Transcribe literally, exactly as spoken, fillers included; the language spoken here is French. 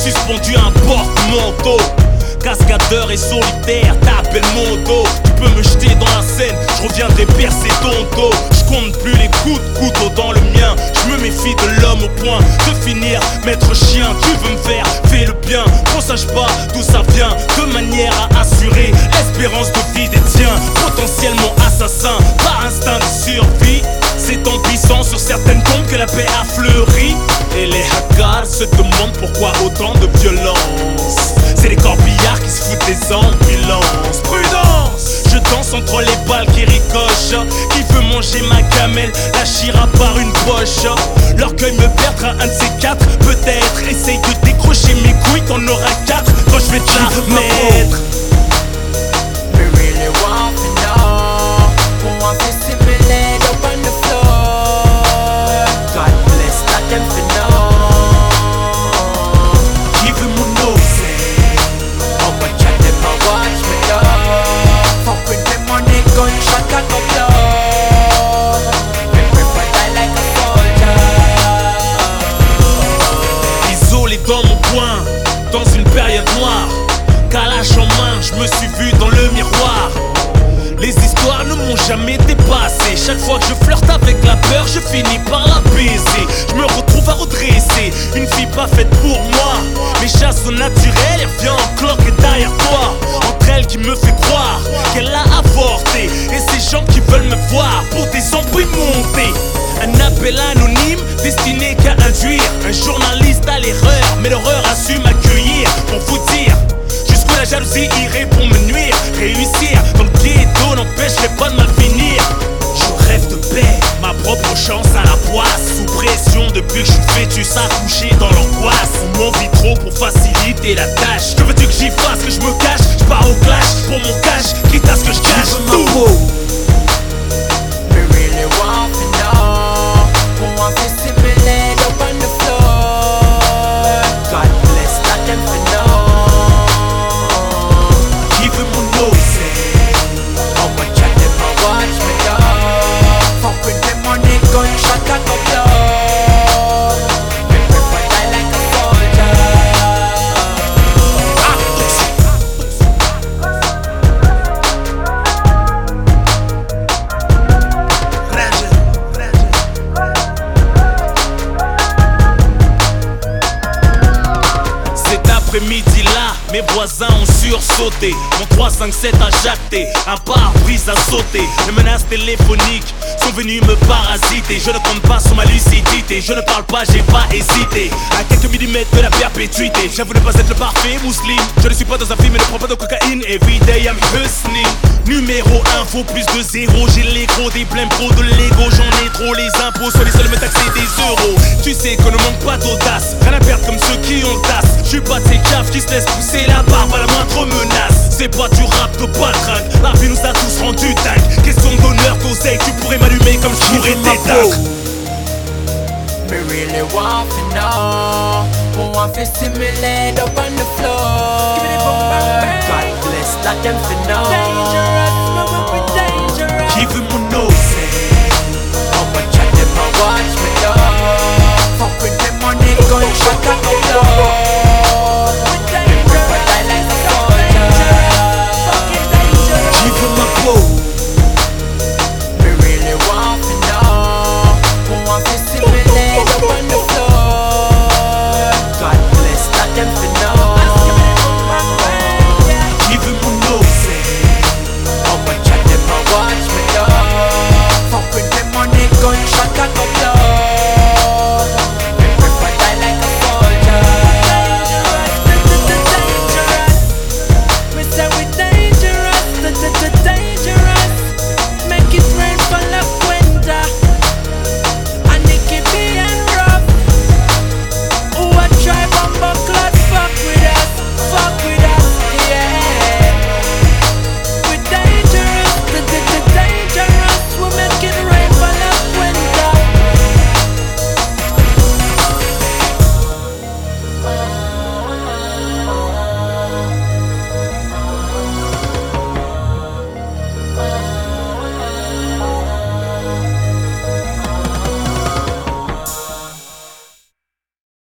suspendu à un porte-manteau. Cascadeur et solitaire, t'appelles mon dos. Tu peux me jeter dans la Seine, je reviendrai percer ton dos. Je compte plus les coups de couteau dans le mien. Je me méfie de l'homme au point de finir maître chien. Tu veux me faire, fais le bien, qu'on sache pas d'où ça vient. De manière à assurer l'espérance de vie des tiens. Potentiellement assassin, par instinct de survie. C'est en puissant sur certaines tombes que la paix a fleuri. Et les hackers se demandent pourquoi autant de violence. C'est les corbillards qui se foutent des ambulances. Prudence! Je danse entre les balles qui ricochent. Qui veut manger ma gamelle, la chira par une poche. L'orgueil me perdra un de ces quatre. Peut-être, essaye de décrocher mes couilles, t'en auras quatre quand je vais te la mettre. We really want to know who want to see me laid up on the floor. God bless, let them to know. Qui veut mon nose? How much of them a watch me though? Fuck with them money, gunshot and go blow. Everybody die like a soldier. Isolé dans mon coin, dans une période noire. Kalash en main, je me suis vu dans le miroir. Les histoires ne m'ont jamais dépassé. Chaque fois que je flirte avec la peur, je finis par la baiser. Je me retrouve à redresser, une fille pas faite pour moi. Mes chasses sont naturelles, elle revient en cloque et derrière toi. Entre elles qui me fait croire qu'elle a avorté. Et ces gens qui veulent me voir pour des embrouilles montées. Un appel anonyme destiné qu'à induire un journaliste à l'erreur, mais l'horreur a su m'accueillir. Pour vous dire jusqu'où la jalousie irait pour me nuire. Réussir dans le ghetto n'empêcherait pas de mal finir. Je rêve de paix, ma propre chance à la poisse. Sous pression depuis que je suis fœtus accouché dans l'angoisse. On m'en vit trop pour faciliter la tâche. Que veux-tu que j'y fasse, que je me cache? Je pars au clash pour mon cash, quitte à ce que je cache tout. We really want to know who want to see me laid up on the floor. God bless, let them to know. Qui veut mon nose? How much of them a watch me though? Fuck with them money, gunshot and go blow. Everybody die like a soldier. Cet après-midi-là, mes voisins ont sursauté. Mon trois cinq sept a jacté, un pare-brise a sauté. Les menaces téléphoniques sont venues me parasiter. Je ne compte pas sur ma lucidité, je ne parle pas, j'ai pas hésité. À quelques millimètres de la perpétuité, j'avoue ne pas être le parfait musulman. Je ne suis pas dans un film et ne prends pas de cocaïne. Everyday I'm hustling. Numéro un, faut plus de zéro. J'ai les gros, des blèmes pro de l'ego. J'en ai trop, les impôts sont les seuls à me taxer des euros. Tu sais qu'on ne manque pas d'audace, rien à perdre comme ceux qui ont le tasse. Je suis pas de ces caves qui se laissent pousser la barbe à la moindre menace. C'est pas du rap de patringue, la vie nous a tous rendu dingue. Question d'honneur, d'oseille, tu pourrais m'allumer comme je pourrais t'éteindre. We really want to know who want to see me laid up on the floor. God bless, let them to know. Qui veut mon nose?